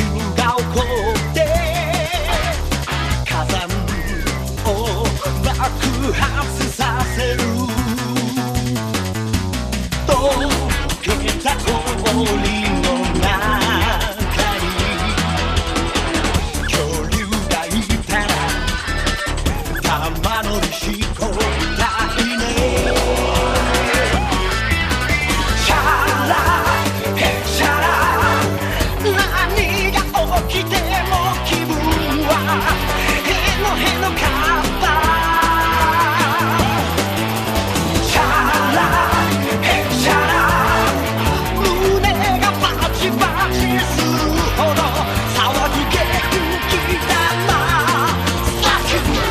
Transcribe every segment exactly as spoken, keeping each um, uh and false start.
が起こって火山を爆発させる。溶けた氷の中に恐竜がいたら玉乗りし放題ね。シャラヘシャラ何が起きても気分はへのへのかった。シャラヘシャラ胸がバチバチするほど騒ぐ元気だな。サキュ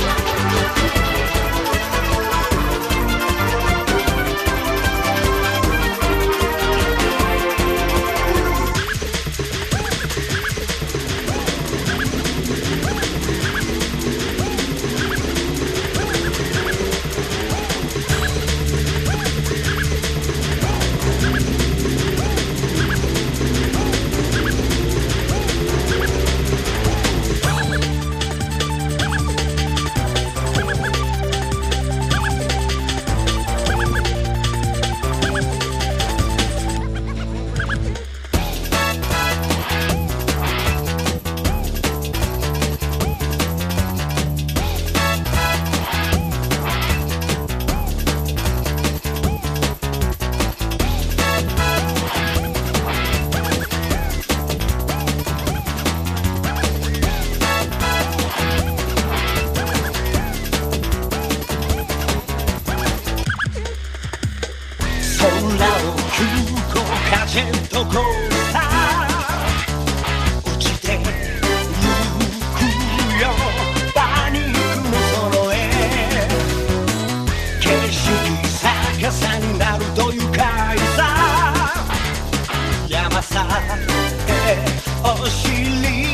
空を急降下ジェットコースター落ちてゆくよパニックの揃え景色逆さになると愉快さ山さえお尻